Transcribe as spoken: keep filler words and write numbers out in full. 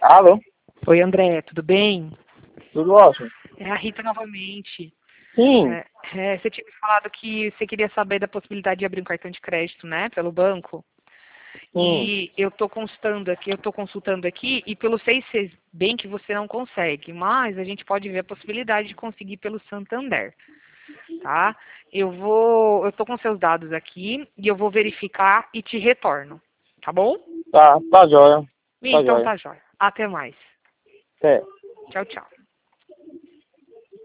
Alô? Oi, André, tudo bem? Tudo ótimo? É a Rita novamente. Sim, É, é, você tinha me falado que você queria saber da possibilidade de abrir um cartão de crédito, né, pelo banco. sim. E eu estou consultando aqui, eu estou consultando aqui, e pelo C seis Bank você não consegue, mas a gente pode ver a possibilidade de conseguir pelo Santander, tá? Eu vou, eu estou com seus dados aqui e eu vou verificar e te retorno, tá bom? Tá, tá jóia. Tá Então jóia. tá jóia. Até mais. É. Tchau, tchau.